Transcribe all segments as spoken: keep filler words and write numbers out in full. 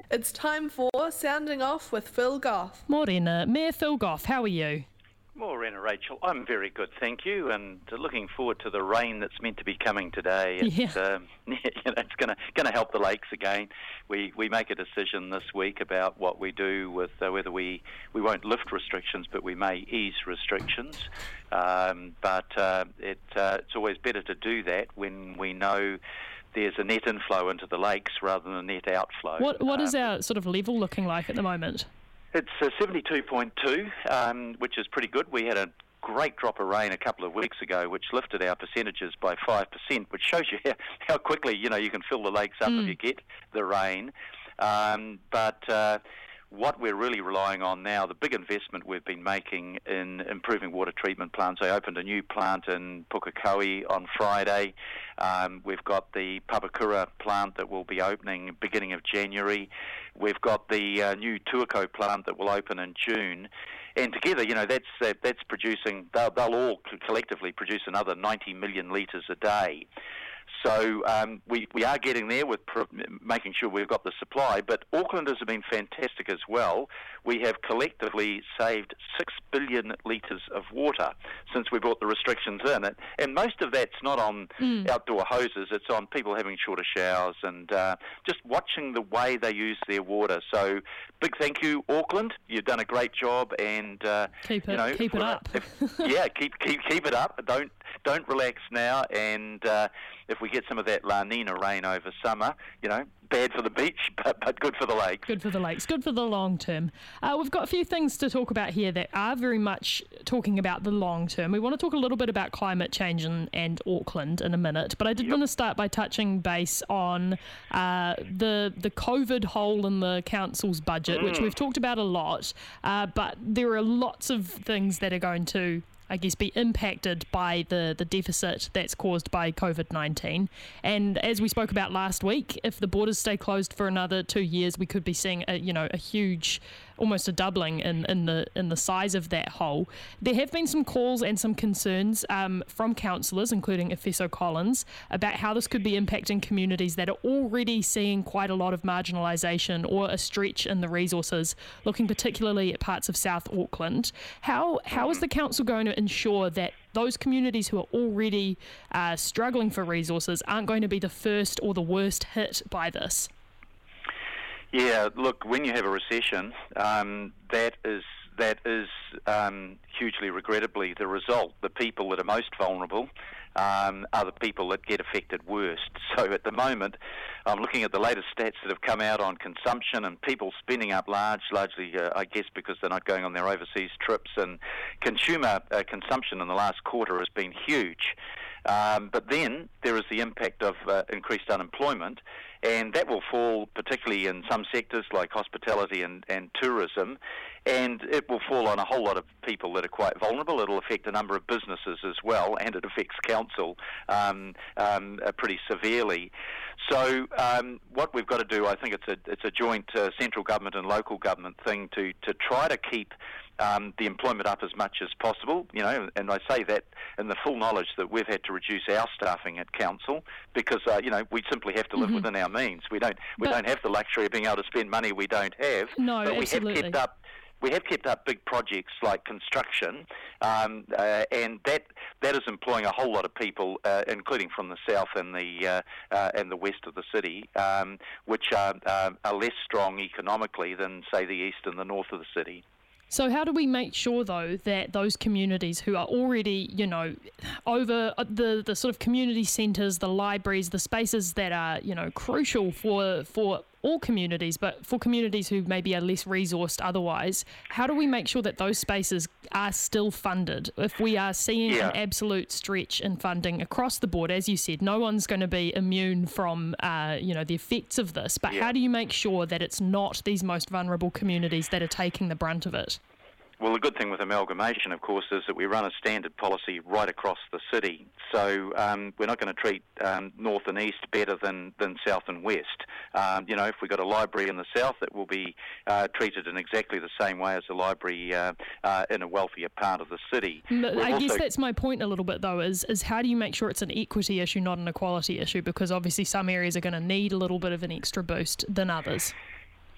It's time for Sounding Off with Phil Goff. Morena, Mayor Phil Goff, how are you? Morena, Rachel, I'm very good, thank you, and looking forward to the rain that's meant to be coming today. It's, yeah. um, you know, it's going to going to help the lakes again. We we make a decision this week about what we do with uh, whether we, we won't lift restrictions, but we may ease restrictions. Um, but uh, it uh, it's always better to do that when we know there's a net inflow into the lakes rather than a net outflow. What What is um, our sort of level looking like at the moment? It's uh, seventy-two point two, um, which is pretty good. We had a great drop of rain a couple of weeks ago, which lifted our percentages by five percent, which shows you how, how quickly, you know, you can fill the lakes up mm. if you get the rain. Um, but uh, what we're really relying on now, the big investment we've been making in improving water treatment plants. I opened a new plant in Pukekohe on Friday. Um, we've got the Papakura plant that will be opening beginning of January. We've got the uh, new Tuakau plant that will open in June. And together, you know, that's uh, that's producing, they'll, they'll all collectively produce another ninety million litres a day. So um, we, we are getting there with pro- making sure we've got the supply, but Aucklanders have been fantastic as well. We have collectively saved six billion litres of water since we brought the restrictions in. And, and most of that's not on mm. outdoor hoses, it's on people having shorter showers and uh, just watching the way they use their water. So big thank you, Auckland. You've done a great job, and uh, keep it, you know, keep it up. if, yeah, keep keep keep it up. Don't don't relax now, and uh, if we get some of that La Nina rain over summer, you know, bad for the beach, but, but good for the lakes. Good for the lakes, good for the long term. Uh, we've got a few things to talk about here that are very much talking about the long term. We want to talk a little bit about climate change and, and Auckland in a minute, but I did yep. want to start by touching base on uh, the the COVID hole in the council's budget, mm. which we've talked about a lot, uh, but there are lots of things that are going to, I guess, be impacted by the, the deficit that's caused by COVID nineteen. And as we spoke about last week, if the borders stay closed for another two years, we could be seeing a, you know, a huge, almost a doubling in, in the in the size of that hole. There have been some calls and some concerns um, from councillors, including Efeso Collins, about how this could be impacting communities that are already seeing quite a lot of marginalisation or a stretch in the resources, looking particularly at parts of South Auckland. How How is the council going to ensure that those communities who are already uh, struggling for resources aren't going to be the first or the worst hit by this? Yeah, look, when you have a recession, um, that is that is um, hugely regrettably the result. The people that are most vulnerable um, are the people that get affected worst. So at the moment, I'm looking at the latest stats that have come out on consumption and people spending up large, largely, uh, I guess, because they're not going on their overseas trips. And consumer uh, consumption in the last quarter has been huge. Um, but then there is the impact of uh, increased unemployment, and that will fall particularly in some sectors like hospitality and, and tourism, and it will fall on a whole lot of people that are quite vulnerable. It'll affect a number of businesses as well, and it affects council um, um, uh, pretty severely. So um, what we've got to do, I think it's a it's a joint uh, central government and local government thing to, to try to keep Um, the employment up as much as possible, you know, and I say that in the full knowledge that we've had to reduce our staffing at council because, uh, you know, we simply have to live mm-hmm. within our means. We don't we but, don't have the luxury of being able to spend money we don't have. No, but we absolutely. have kept up. We have kept up big projects like construction, um, uh, and that that is employing a whole lot of people, uh, including from the south and the uh, uh, and the west of the city, um, which are, uh, are less strong economically than, say, the east and the north of the city. So how do we make sure, though, that those communities who are already, you know, over the, the sort of community centres, the libraries, the spaces that are, you know, crucial for for all communities, but for communities who maybe are less resourced otherwise, how do we make sure that those spaces are still funded? If we are seeing yeah. an absolute stretch in funding across the board, as you said, no one's going to be immune from, uh, you know, the effects of this, but yeah. how do you make sure that it's not these most vulnerable communities that are taking the brunt of it? Well, the good thing with amalgamation, of course, is that we run a standard policy right across the city. So um, we're not going to treat um, north and east better than, than south and west. Um, you know, if we've got a library in the south, it will be uh, treated in exactly the same way as a library uh, uh, in a wealthier part of the city. But I also... guess that's my point a little bit, though, is, is how do you make sure it's an equity issue, not an equality issue? Because obviously some areas are going to need a little bit of an extra boost than others.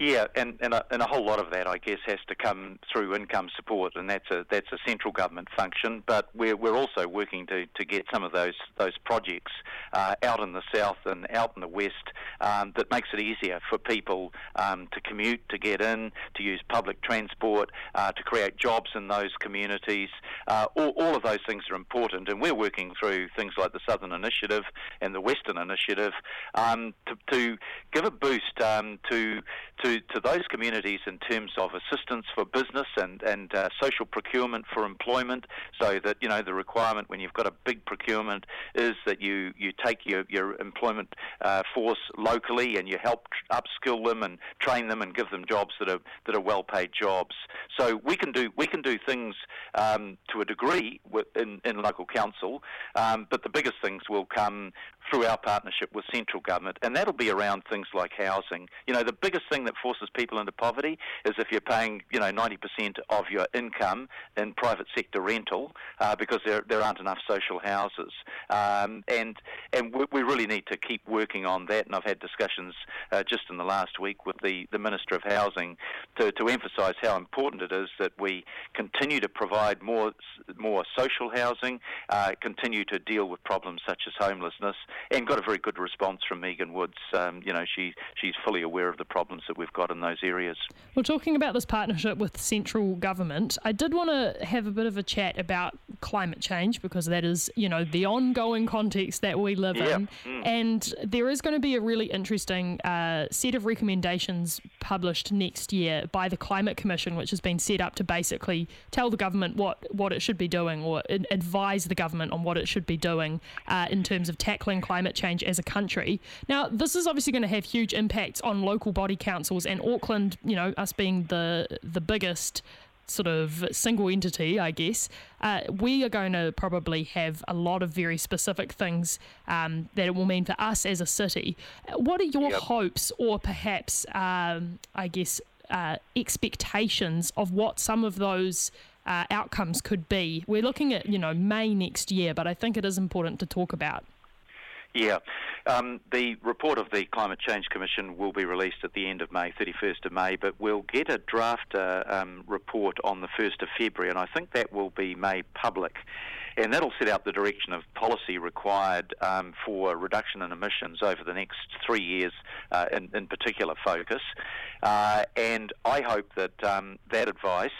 Yeah, and, and, a, and a whole lot of that, I guess, has to come through income support, and that's a that's a central government function. But we're we're also working to, to get some of those those projects uh, out in the south and out in the west um, that makes it easier for people um, to commute, to get in, to use public transport, uh, to create jobs in those communities. Uh, all, all of those things are important, and we're working through things like the Southern Initiative and the Western Initiative um, to, to give a boost um, to to to those communities in terms of assistance for business and and uh, social procurement for employment, so that, you know, the requirement when you've got a big procurement is that you you take your your employment uh, force locally and you help upskill them and train them and give them jobs that are that are well paid jobs. So we can do we can do things um, to a degree with, in in local council, um, but the biggest things will come through our partnership with central government, and that'll be around things like housing. You know, the biggest thing that forces people into poverty is if you're paying, you know, ninety percent of your income in private sector rental uh, because there there aren't enough social houses, um, and and we, we really need to keep working on that. And I've had discussions uh, just in the last week with the, the Minister of Housing to, to emphasise how important it is that we continue to provide more more social housing, uh, continue to deal with problems such as homelessness, and got a very good response from Megan Woods. Um, you know, she she's fully aware of the problems that we've got in those areas. Well, talking about this partnership with central government, I did want to have a bit of a chat about climate change, because that is, you know, the ongoing context that we live yeah. in. Mm. And there is going to be a really interesting uh, set of recommendations published next year by the Climate Commission, which has been set up to basically tell the government what, what it should be doing, or advise the government on what it should be doing uh, in terms of tackling climate change as a country. Now, this is obviously going to have huge impacts on local body councils, and Auckland, you know, us being the the biggest sort of single entity, I guess, uh, we are going to probably have a lot of very specific things um, that it will mean for us as a city. What are your yep. hopes, or perhaps, um, I guess, uh, expectations of what some of those uh, outcomes could be? We're looking at, you know, May next year, but I think it is important to talk about. Yeah. Um, the report of the Climate Change Commission will be released at the end of May, thirty-first of May, but we'll get a draft uh, um, report on the first of February, and I think that will be made public. And that'll set out the direction of policy required um, for reduction in emissions over the next three years, uh, in, in particular focus. Uh, and I hope that um, that advice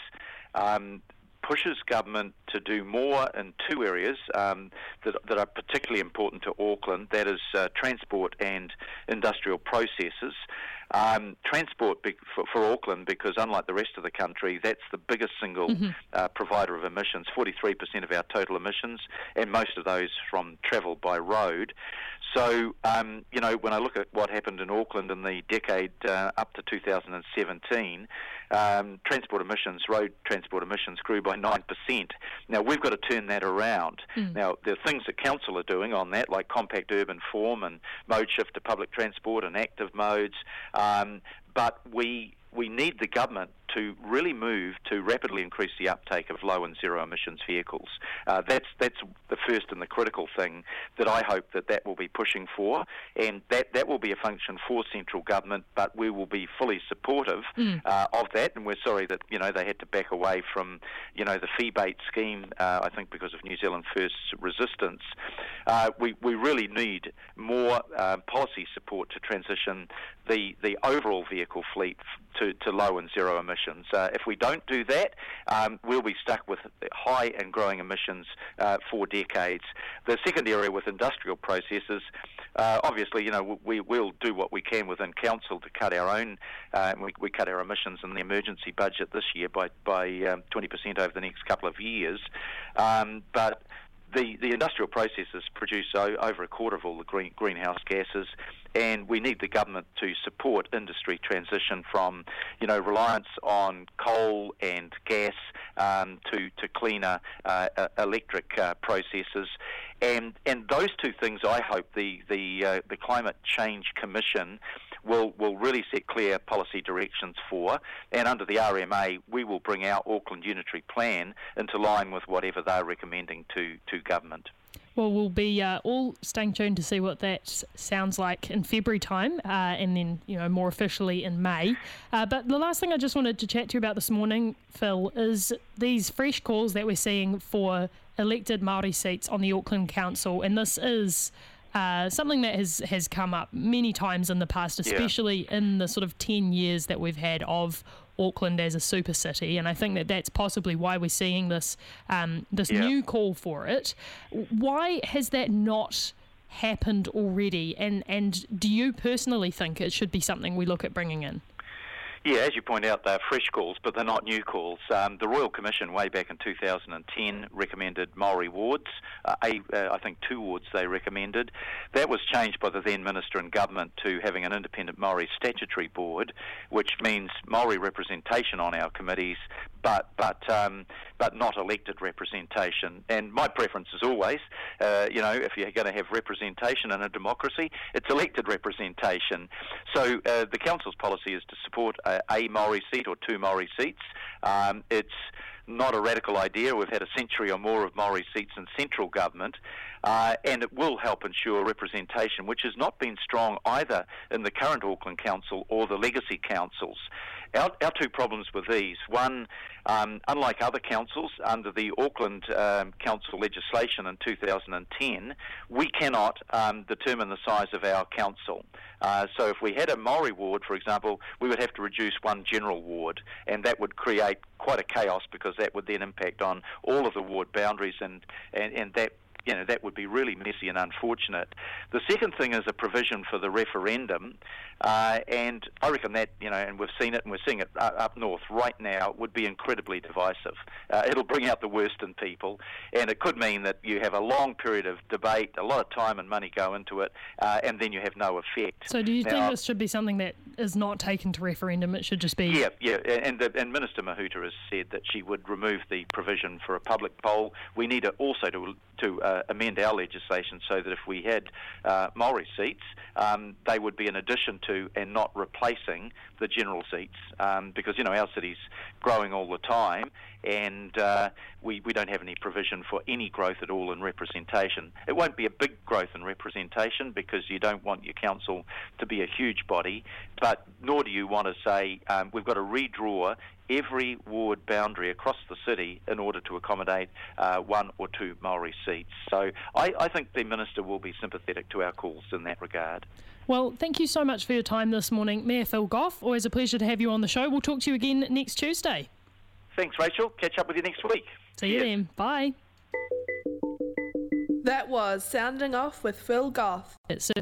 um, pushes government to do more in two areas um, that, that are particularly important to Auckland, that is uh, transport and industrial processes. Um, transport be- for, for Auckland, because unlike the rest of the country, that's the biggest single mm-hmm. uh, provider of emissions, forty-three percent of our total emissions, and most of those from travel by road. So, um, you know, when I look at what happened in Auckland in the decade uh, up to two thousand seventeen, um, transport emissions, road transport emissions grew by nine percent. Now, we've got to turn that around. Mm. Now, there are things that council are doing on that, like compact urban form and mode shift to public transport and active modes, um, but we we need the government to really move to rapidly increase the uptake of low and zero emissions vehicles. Uh, that's that's the first and the critical thing that I hope that that will be pushing for, and that, that will be a function for central government, but we will be fully supportive mm. uh, of that, and we're sorry that, you know, they had to back away from, you know, the fee-bait scheme, uh, I think because of New Zealand First's resistance. Uh, we, we really need more uh, policy support to transition the, the overall vehicle fleet to, to low and zero emissions. Uh, if we don't do that, um, we'll be stuck with high and growing emissions uh, for decades. The second area with industrial processes, uh, obviously, you know, we will do what we can within council to cut our own. Uh, we, we cut our emissions in the emergency budget this year by by um, twenty percent over the next couple of years, um, but. The, the industrial processes produce o- over a quarter of all the green, greenhouse gases, and we need the government to support industry transition from, you know, reliance on coal and gas um, to, to cleaner uh, uh, electric uh, processes. And and those two things, I hope the the uh, the Climate Change Commission will will really set clear policy directions for, and under the R M A we will bring our Auckland Unitary Plan into line with whatever they're recommending to, to government. Well, we'll be uh, all staying tuned to see what that sounds like in February time, uh, and then, you know, more officially in May. Uh, but the last thing I just wanted to chat to you about this morning, Phil, is these fresh calls that we're seeing for elected Māori seats on the Auckland Council, and this is uh, something that has, has come up many times in the past, especially yeah. in the sort of ten years that we've had of Auckland as a super city, and I think that that's possibly why we're seeing this um, this yeah. new call for it. Why has that not happened already, and, and do you personally think it should be something we look at bringing in? Yeah, as you point out, they're fresh calls, but they're not new calls. Um, the Royal Commission, way back in two thousand ten, recommended Maori wards. Uh, a, uh, I think two wards they recommended. That was changed by the then Minister and Government to having an independent Maori statutory board, which means Maori representation on our committees, but but um, but not elected representation. And my preference is always, uh, you know, if you're going to have representation in a democracy, it's elected representation. So uh, the Council's policy is to support a, a Maori seat or two Maori seats. Um, it's not a radical idea. We've had a century or more of Maori seats in central government, uh, and it will help ensure representation, which has not been strong either in the current Auckland Council or the legacy councils. Our, our two problems with these, one, um, unlike other councils, under the Auckland um, Council legislation in two thousand ten, we cannot um, determine the size of our council. Uh, so if we had a Maori ward, for example, we would have to reduce one general ward, and that would create quite a chaos, because that would then impact on all of the ward boundaries, and, and, and that you know, that would be really messy and unfortunate. The second thing is a provision for the referendum, uh, and I reckon that, you know, and we've seen it, and we're seeing it uh, up north right now, would be incredibly divisive. Uh, it'll bring out the worst in people, and it could mean that you have a long period of debate, a lot of time and money go into it, uh, and then you have no effect. So do you now, think this should be something that is not taken to referendum? It should just be... Yeah, yeah, and, the, and Minister Mahuta has said that she would remove the provision for a public poll. We need to also to, to uh, Uh, amend our legislation so that if we had uh, Maori seats, um, they would be in addition to and not replacing the general seats, um, because, you know, our city's growing all the time, and uh, we, we don't have any provision for any growth at all in representation. It won't be a big growth in representation, because you don't want your council to be a huge body, but nor do you want to say um, we've got to redraw every ward boundary across the city in order to accommodate uh, one or two Maori seats. So I, I think the Minister will be sympathetic to our calls in that regard. Well, thank you so much for your time this morning, Mayor Phil Goff. Always a pleasure to have you on the show. We'll talk to you again next Tuesday. Thanks, Rachel. Catch up with you next week. See you then. Bye. That was Sounding Off with Phil Goff. It's